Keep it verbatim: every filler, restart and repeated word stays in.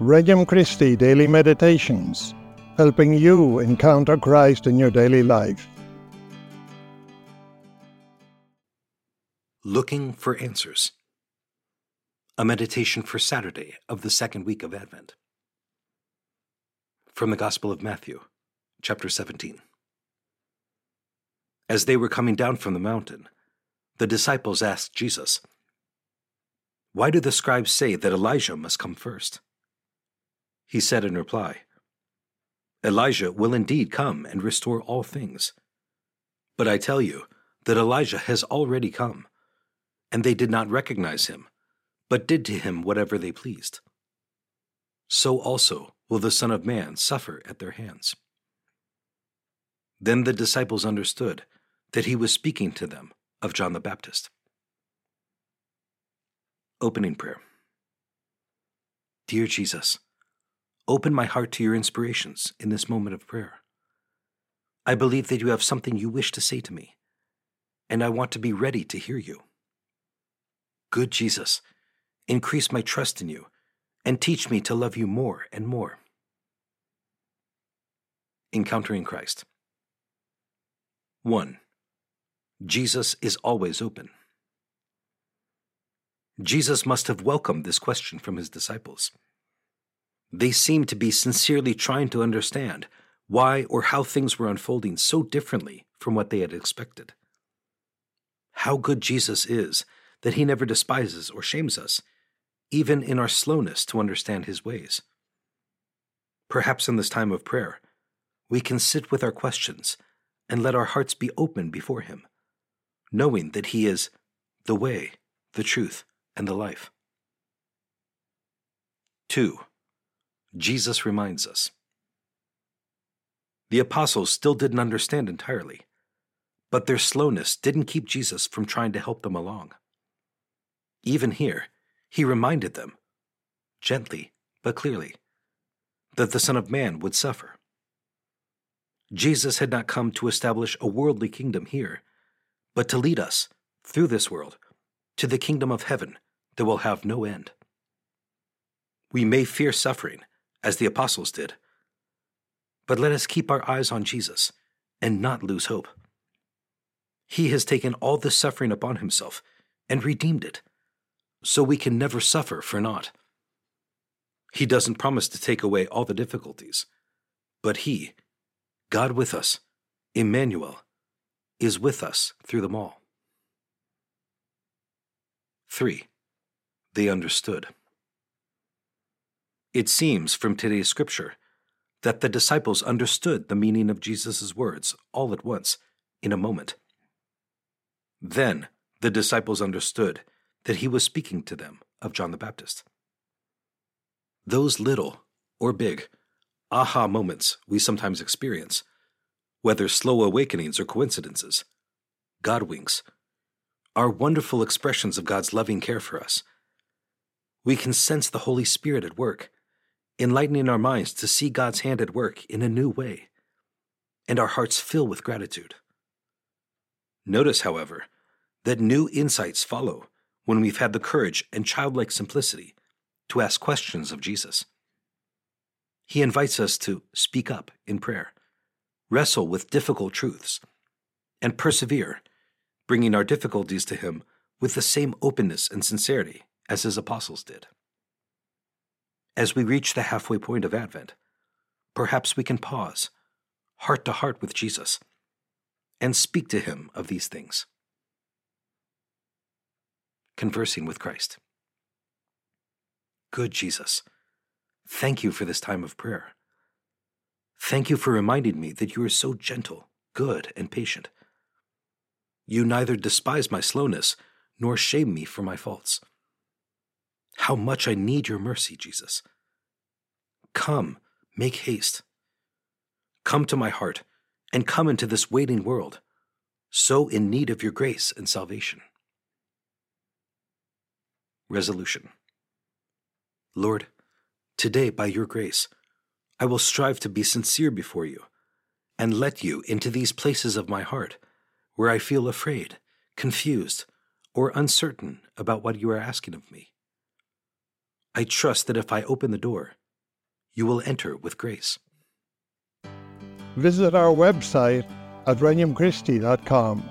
Regnum Christi Daily Meditations, helping you encounter Christ in your daily life. Looking for Answers. A meditation for Saturday of the second week of Advent. From the Gospel of Matthew, chapter seventeen. As they were coming down from the mountain, the disciples asked Jesus, "Why do the scribes say that Elijah must come first?" He said in reply, "Elijah will indeed come and restore all things. But I tell you that Elijah has already come, and they did not recognize him, but did to him whatever they pleased. So also will the Son of Man suffer at their hands." Then the disciples understood that he was speaking to them of John the Baptist. Opening Prayer. Dear Jesus, open my heart to your inspirations in this moment of prayer. I believe that you have something you wish to say to me, and I want to be ready to hear you. Good Jesus, increase my trust in you and teach me to love you more and more. Encountering Christ. one. Jesus is always open. Jesus must have welcomed this question from his disciples. They seemed to be sincerely trying to understand why or how things were unfolding so differently from what they had expected. How good Jesus is that he never despises or shames us, even in our slowness to understand his ways. Perhaps in this time of prayer, we can sit with our questions and let our hearts be open before him, knowing that he is the way, the truth, and the life. two. Jesus reminds us. The apostles still didn't understand entirely, but their slowness didn't keep Jesus from trying to help them along. Even here, he reminded them, gently but clearly, that the Son of Man would suffer. Jesus had not come to establish a worldly kingdom here, but to lead us, through this world, to the kingdom of heaven that will have no end. We may fear suffering, as the apostles did, but let us keep our eyes on Jesus and not lose hope. He has taken all the suffering upon himself and redeemed it, so we can never suffer for naught. He doesn't promise to take away all the difficulties, but he, God with us, Emmanuel, is with us through them all. three. They understood. It seems from today's scripture that the disciples understood the meaning of Jesus' words all at once, in a moment. Then the disciples understood that he was speaking to them of John the Baptist. Those little or big aha moments we sometimes experience, whether slow awakenings or coincidences, God winks, are wonderful expressions of God's loving care for us. We can sense the Holy Spirit at work, enlightening our minds to see God's hand at work in a new way, and our hearts fill with gratitude. Notice, however, that new insights follow when we've had the courage and childlike simplicity to ask questions of Jesus. He invites us to speak up in prayer, wrestle with difficult truths, and persevere, bringing our difficulties to him with the same openness and sincerity as his apostles did. As we reach the halfway point of Advent, perhaps we can pause, heart to heart with Jesus, and speak to him of these things. Conversing with Christ. Good Jesus, thank you for this time of prayer. Thank you for reminding me that you are so gentle, good, and patient. You neither despise my slowness nor shame me for my faults. How much I need your mercy, Jesus. Come, make haste. Come to my heart and come into this waiting world, so in need of your grace and salvation. Resolution. Lord, today by your grace, I will strive to be sincere before you and let you into these places of my heart where I feel afraid, confused, or uncertain about what you are asking of me. I trust that if I open the door, you will enter with grace. Visit our website at regnum christi dot com